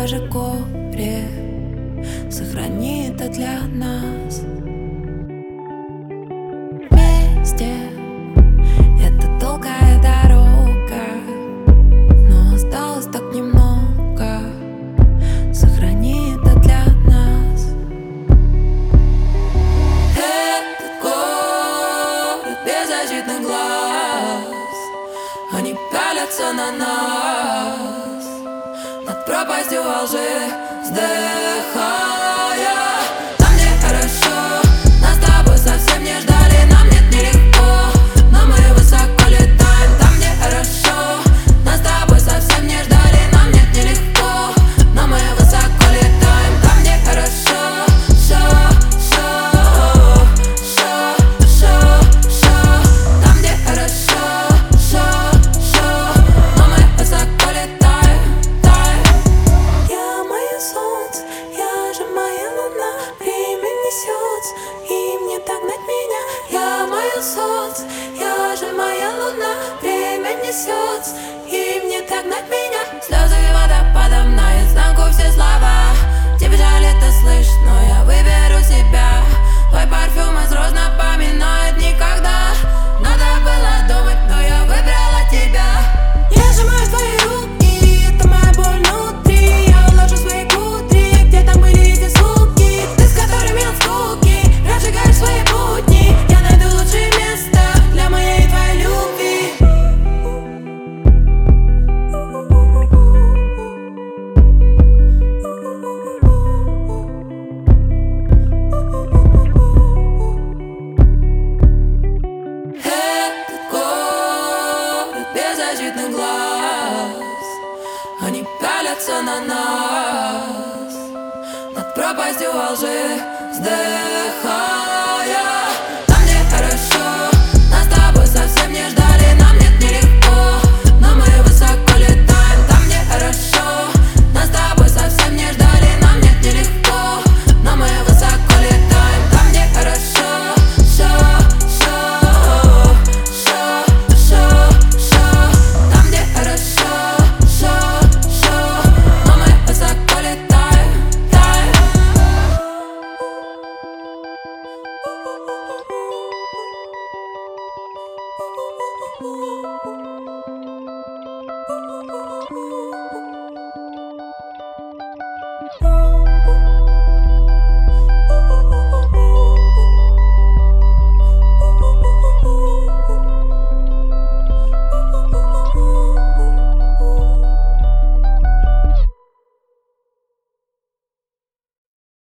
даже горе, сохрани это для нас. Вместе это долгая дорога, но осталось так немного, сохрани это для нас. Этот город беззащитных глаз, они пялятся на нас над пропастью во лжи, вздыхая. Нам не хорошо, нас с тобой совсем не ждали. Нам нет нелегко, но мы высоко летаем. Там не хорошо, нас с тобой совсем не ждали. Нам нет нелегко, но мы высоко летаем. Там не хорошо, там не хорошо, но мы высоко летаем. Я мое солнце, я же моя луна. Время несется, и мне догнать меня. Я мое солнце, я же моя луна. Время несется, и мне догнать меня. Слезы водопадом наизнанку все слова. Тебе жаль это слышь, но я выберу себя. Твой парфюм из роз напоминает никогда. Надо было думать, но я выбрала тебя. Я сжимаю твои руки, это моя боль внутри. Я уложу свои кудри, где там были эти звуки. Ты, с которыми от скуки разжигаешь свои будни. Я найду лучшее место для моей и твоей любви. Этот город беззащитных глаз, они пялятся на нас над пропастью во лжи, вздыхая. Нам не хорошо, нас с тобой совсем не ждали. Нам нет нелегко, но мы высоко летаем. Там не хорошо, нас с тобой совсем не ждали. Нам нет нелегко, но мы высоко летаем. Там не хорошо, там не хорошо, но мы высоко летаем. Oh